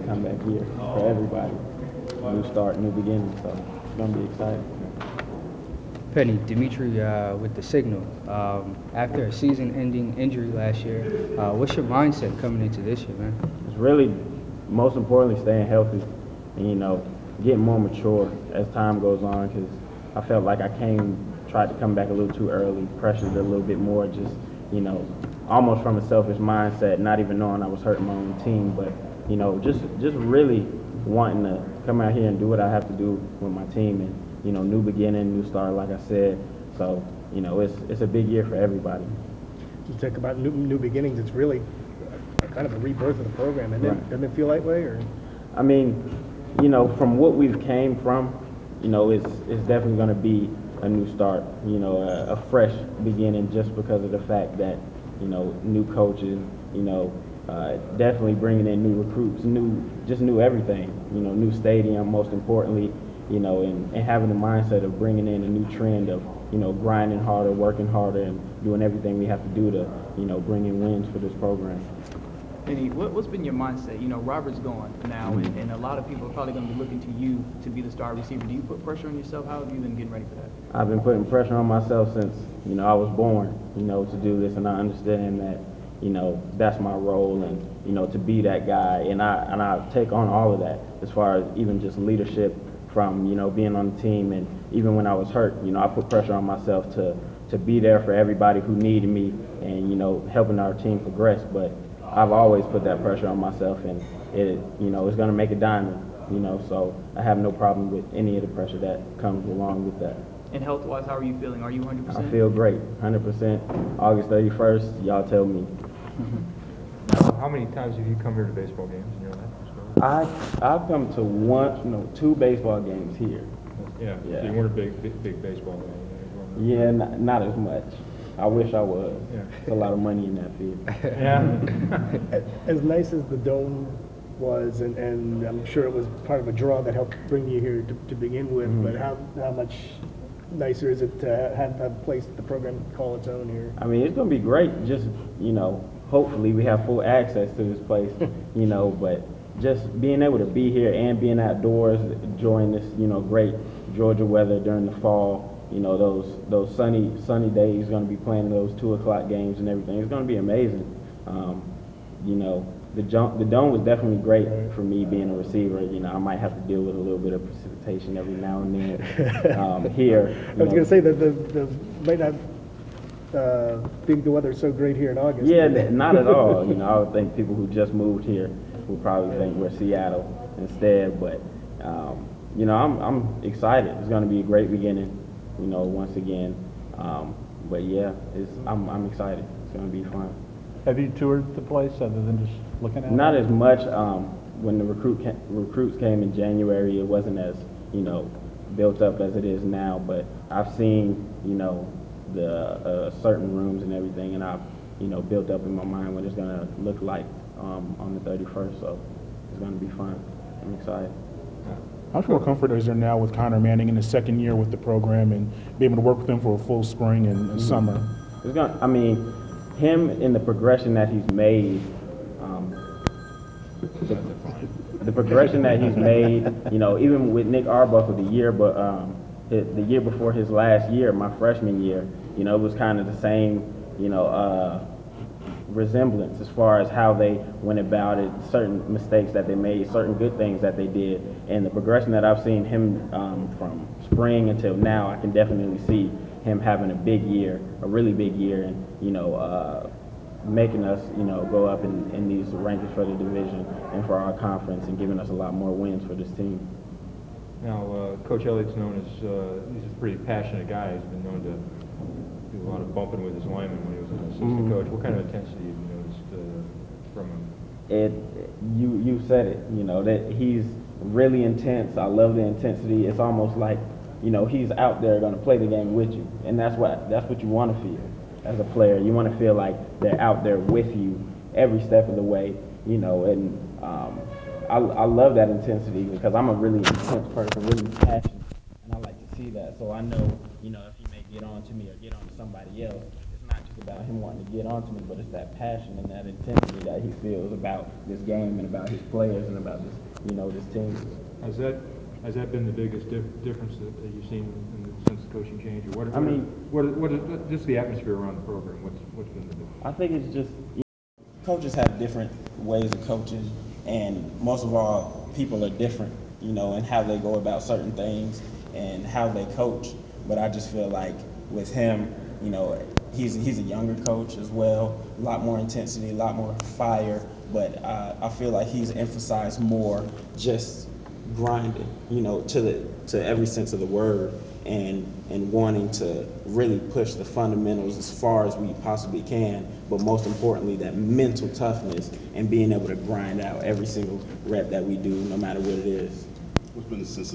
big comeback year for everybody. New start, new beginning. So it's gonna be exciting. Penny, Dimitri with the Signal. After a season-ending injury last year, what's your mindset coming into this year, man? It's really, most importantly, staying healthy and, getting more mature as time goes on, because I felt like I tried to come back a little too early, pressured a little bit more, just, almost from a selfish mindset, not even knowing I was hurting my own team, but, just really wanting to come out here and do what I have to do with my team and, new beginning, new start, like I said. So, it's a big year for everybody. You talk about new beginnings. It's really kind of a rebirth of the program, and Right. doesn't it feel that way? Or I mean, from what we've came from, it's definitely going to be a new start, a fresh beginning, just because of the fact that, new coaches, definitely bringing in new recruits, new everything, new stadium, most importantly, and having the mindset of bringing in a new trend of, grinding harder, working harder, and doing everything we have to do to, bring in wins for this program. Benny, what's been your mindset? Robert's gone now, and a lot of people are probably going to be looking to you to be the star receiver. Do you put pressure on yourself? How have you been getting ready for that? I've been putting pressure on myself since, I was born, to do this, and I understand that, that's my role, and, to be that guy, and I take on all of that as far as even just leadership from, being on the team, and even when I was hurt, I put pressure on myself to be there for everybody who needed me and, helping our team progress, but I've always put that pressure on myself, and it's going to make a diamond, so I have no problem with any of the pressure that comes along with that. And health-wise, how are you feeling? Are you 100%? I feel great, 100%. August 31st, y'all tell me. How many times have you come here to baseball games in your life? I've come to two baseball games here. Yeah. So you weren't a big baseball guy. Yeah, not as much. I wish I was. Yeah. There's a lot of money in that field. Yeah. as nice as the dome was, and I'm sure it was part of a draw that helped bring you here to begin with. Mm-hmm. But how much nicer is it to have a place the program call its own here? I mean, it's going to be great. Just, hopefully we have full access to this place, but just being able to be here and being outdoors, enjoying this, great Georgia weather during the fall, those sunny days, going to be playing those 2 o'clock games and everything. It's going to be amazing. The dome was definitely great for me being a receiver. I might have to deal with a little bit of precipitation every now and then here. I was going to say that the might not think the weather's so great here in August. Yeah, not at all. I would think people who just moved here would probably think we're Seattle instead. But I'm excited. It's going to be a great beginning. Once again. But yeah, I'm excited. It's going to be fun. Have you toured the place other than just looking at it? Not as much. When the recruits came in January, it wasn't as built up as it is now. But I've seen the certain rooms and everything, and I've built up in my mind what it's gonna look like on the 31st. So it's gonna be fun. I'm excited. How much more comfort is there now with Connor Manning in his second year with the program and be able to work with him for a full spring and summer? Him in the progression that he's made, the progression that he's made, even with Nick Arbuckle the year before his last year, my freshman year, it was kind of the same, resemblance as far as how they went about it, certain mistakes that they made, certain good things that they did, and the progression that I've seen him from spring until now, I can definitely see him having a big year, a really big year, and making us go up in these rankings for the division and for our conference, and giving us a lot more wins for this team. Now, Coach Elliott's known as he's a pretty passionate guy. He's been known to do a lot of bumping with his linemen when he was an assistant coach. What kind of intensity have you noticed from him? You said it, that he's really intense. I love the intensity. It's almost like, he's out there going to play the game with you, and that's what you want to feel as a player. You want to feel like they're out there with you every step of the way, and I love that intensity because I'm a really intense person, really passionate, and I like to see that. So I know, if he may get on to me or get on to somebody else, it's not about him wanting to get onto me, but it's that passion and that intensity that he feels about this game and about his players and about this, this team. Has that been the biggest difference that you've seen since the coaching change, or what is just the atmosphere around the program? What's been the difference? I think it's just coaches have different ways of coaching, and most of all, people are different, in how they go about certain things and how they coach. But I just feel like with him, he's a younger coach as well, a lot more intensity, a lot more fire. But I feel like he's emphasized more just grinding, to every sense of the word, and wanting to really push the fundamentals as far as we possibly can, but most importantly, that mental toughness and being able to grind out every single rep that we do, no matter what it is. What's been the sense